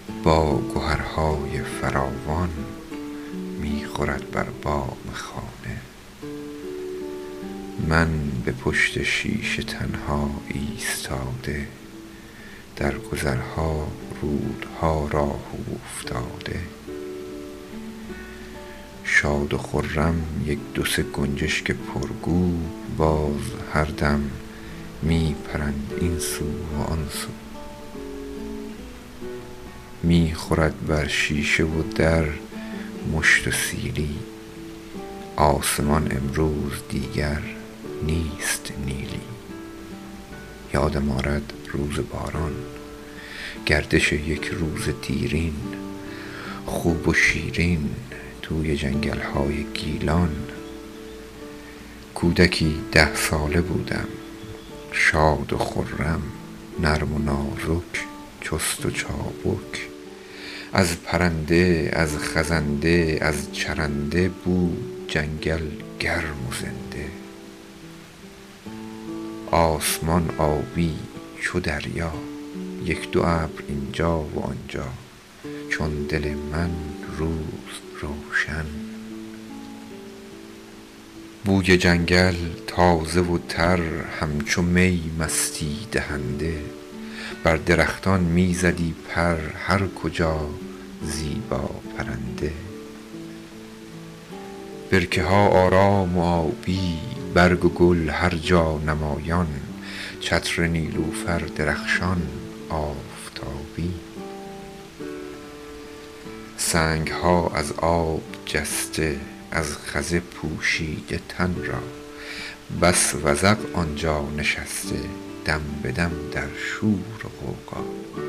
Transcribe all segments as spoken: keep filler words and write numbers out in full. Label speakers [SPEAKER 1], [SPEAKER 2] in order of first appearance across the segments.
[SPEAKER 1] با گهرهای فراوان میخورد بر بام خانه. من به پشت شیشه تنها ایستاده، در گذرها رودها راه افتاده. شاد و خرم یک دو سه گنجشک پرگو، باز هر دم می پرند این سو و آن سو. می خورد بر شیشه و در مشت و سیلی، آسمان امروز دیگر نیست نیلی. یادم آرد روز باران، گردش یک روز دیرین، خوب و شیرین توی جنگل های گیلان. کودکی ده ساله بودم، شاد و خرم، نرم و نازک، چست و چابک. از پرنده، از خزنده، از چرنده بود جنگل گرم و زنده. آسمان آبی چو دریا، یک دو ابر اینجا و آنجا، چون دل من روز روشن. بوی جنگل تازه و تر، همچو می مستی دهنده. بر درختان می زدی پر، هر کجا زیبا پرنده. برکه ها آرام و آبی، برگ و گل هر جا نمایان، چتر نیلوفر درخشان آفتابی. سنگ ها از آب جسته، از خزه پوشیده تن را، بس وزغ آنجا نشسته، دم به دم در شور و غوغا.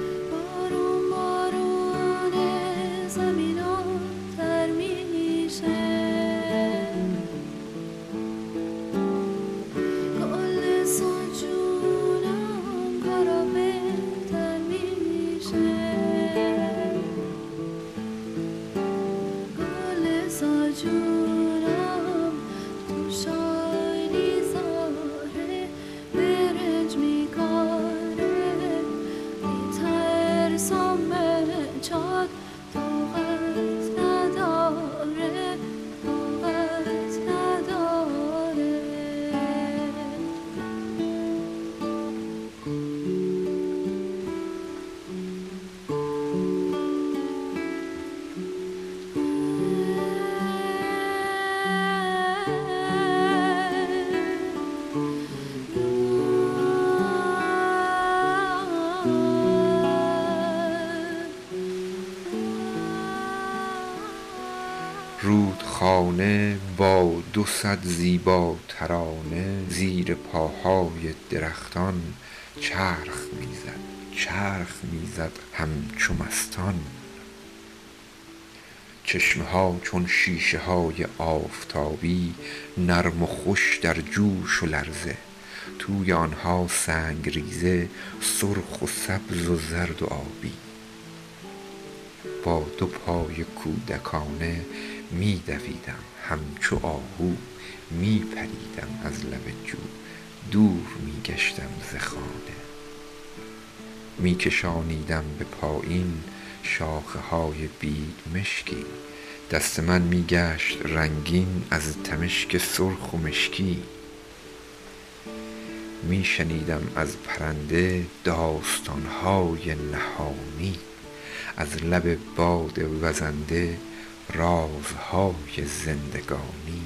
[SPEAKER 1] رودخانه با دو صد زیبا ترانه، زیر پاهای درختان چرخ میزد، چرخ میزد همچو مستان. چشمه ها چون شیشه های آفتابی، نرم و خوش در جوش و لرزه. توی آنها سنگ ریزه، سرخ و سبز و زرد و آبی. با دو پای کودکانه می دویدم همچو آهو، می پریدم از لب جو، دور می گشتم ز خانه. می کشانیدم به پایین شاخه های بید مشکی، دست من می گشت رنگین از تمشک سرخ و مشکی. می شنیدم از پرنده داستان های نهانی، از لب باد وزنده رازهای زندگانی.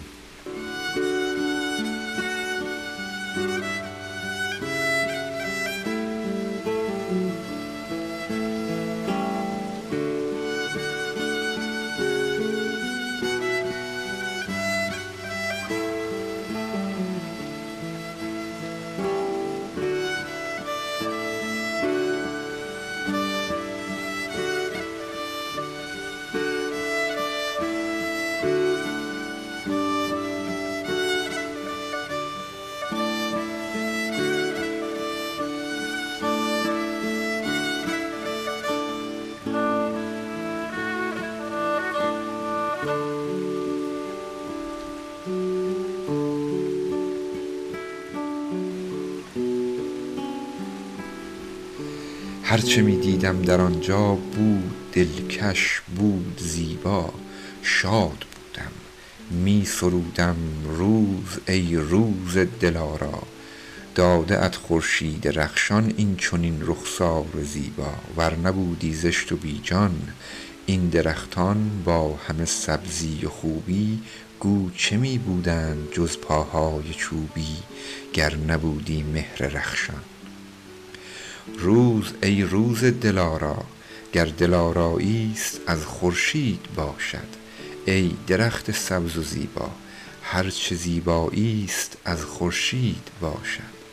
[SPEAKER 1] هرچه می دیدم در آنجا بود دلکش بود زیبا شاد بودم می سرودم روز ای روز دلارا داده ات خورشید رخشان این چنین رخسار زیبا ور نبودی زشت و بیجان این درختان با همه سبزی و خوبی گو چه می بودند جز پاهای چوبی گر نبودی مهر رخشان روز ای روز دلارا گر دلارایی است از خورشید باشد ای درخت سبز و زیبا هر چه زیبایی است از خورشید باشد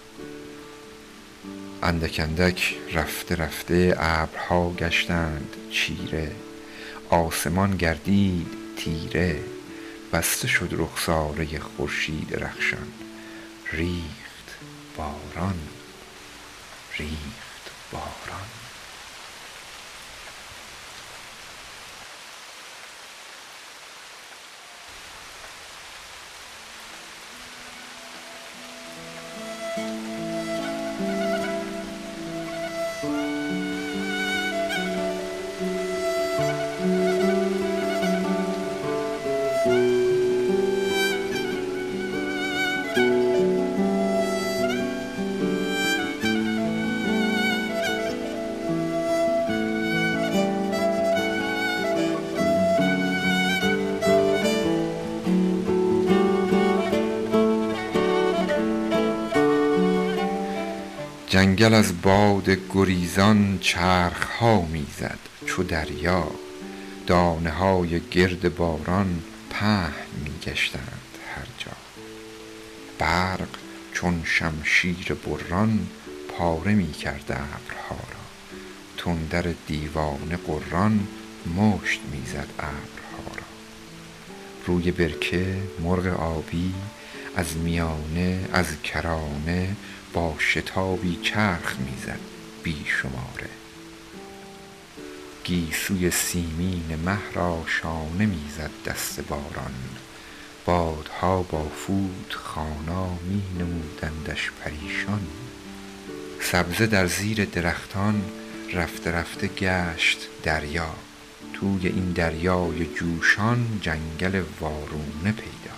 [SPEAKER 1] اندک اندک رفته رفته ابرها گشتند چیره آسمان گردید تیره بسته شد رخساره خورشید رخشان ریخت باران ریخت باران جنگل از باد گریزان چرخها می زد چو دریا دانه های گرد باران پهن می گشتند هر جا برق چون شمشیر بران پاره می کرد ابرها را تندر دیوانه غران مشت می زد ابرها را روی برکه مرغ آبی از میانه از کرانه با شتابی چرخ می زد بی شماره گیسوی سیمین مه را شانه می زد دست باران بادها با فوت خوانا می نمودندش پریشان سبزه در زیر درختان رفته رفته گشت دریا توی این دریای جوشان جنگل وارونه پیدا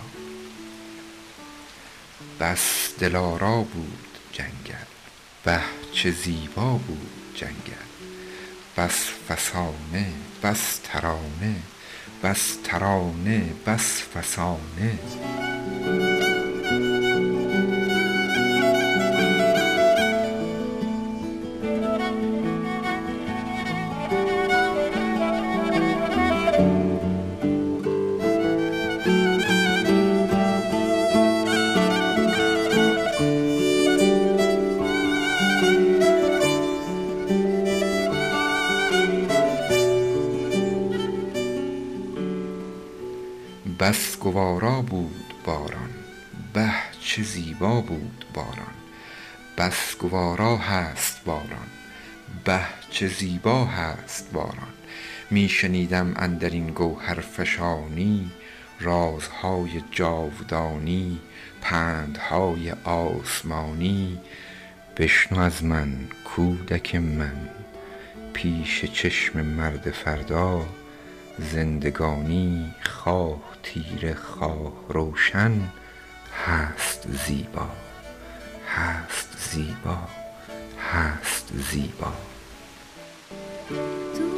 [SPEAKER 1] بس دلارا بود جنگل به چه زیبا بود جنگل بس فسانه بس ترانه بس ترانه بس فسانه بس گوارا بود باران به چه زیبا بود باران بس گوارا هست باران به چه زیبا هست باران می شنیدم اندرین گوهرفشانی رازهای جاودانی پندهای آسمانی بشنو از من کودک من پیش چشم مرد فردا زندگانی خواه تیره خواه روشن هست زیبا هست زیبا هست زیبا